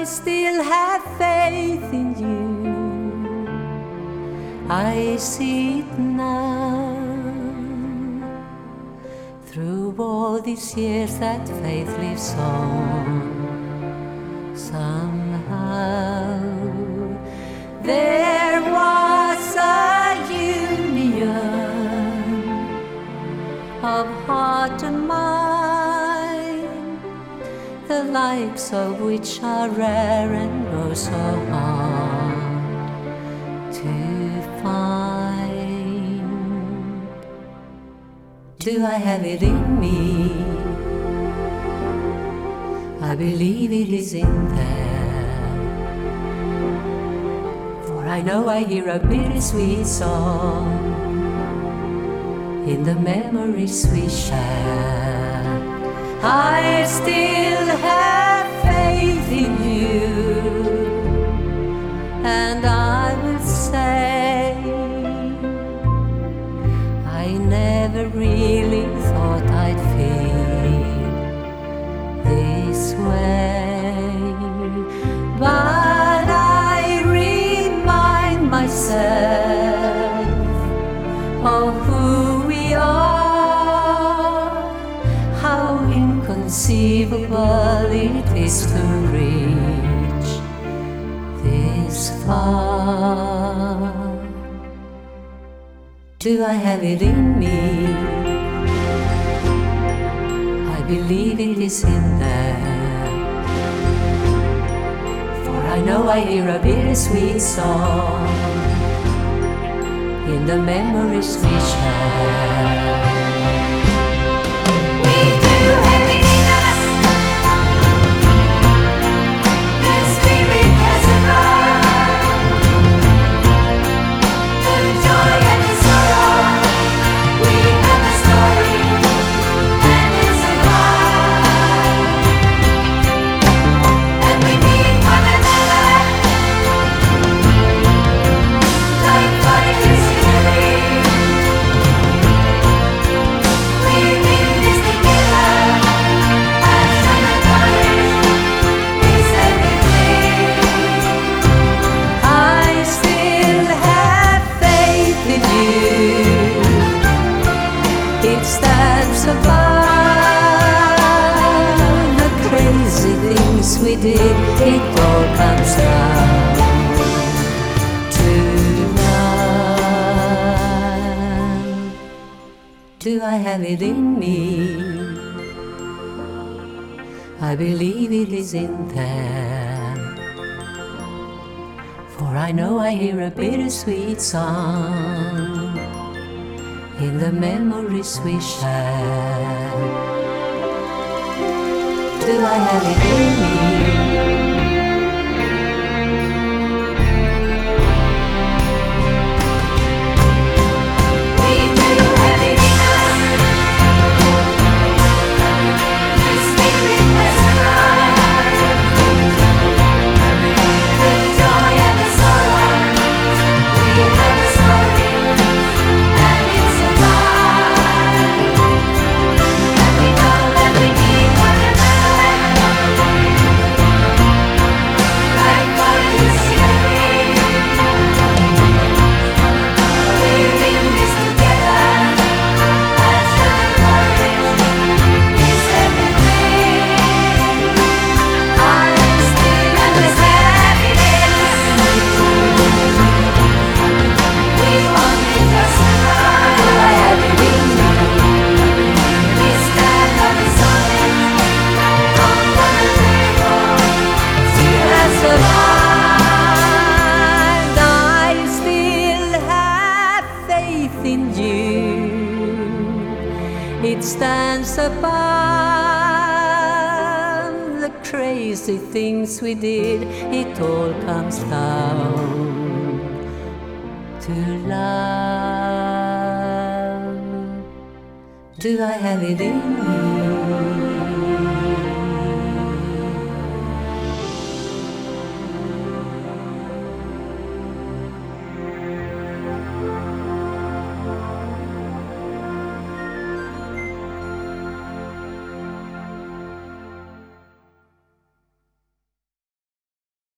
I still have faith in you. I see it now. Through all these years that faith lives on. Somehow there was a union of heart and mind, the likes of which are rare and oh so hard to find. Do I have it in me? I believe it is in there, for I know I hear a bittersweet song in the memories we share. I still have faith in you, and I will say I never really thought I'd feel this way, but I remind myself of who we are, how inconceivable it is to reach this far. Do I have it in me? I believe it is in there, for I know I hear a bittersweet song in the memories we share. We do have it in us. The spirit has arrived. The joy and the sorrow. We have a story, and it's alive. And we need one another, like fighters in the ring. We're in this together, passion and courage is everything. I still have faith in you. It stands above the crazy things we did. It all comes down to love. Do I have it in me? I believe it is in there, for I know I hear a bittersweet song in the memories we share. Do I have it in me? We do have it in us. The spirit has arrived. The joy and the sorrow. We have a story, and it's alive. And we know that we need one another, like fighters in the ring. We're in this together, passion and courage is everything. I still understand it is. We've only just arrived. Do I have it in me? We stand on the solid, on one table, still has survived. I still have faith in you. It stands above the crazy things we did. It all comes down to love. Do I have it in me?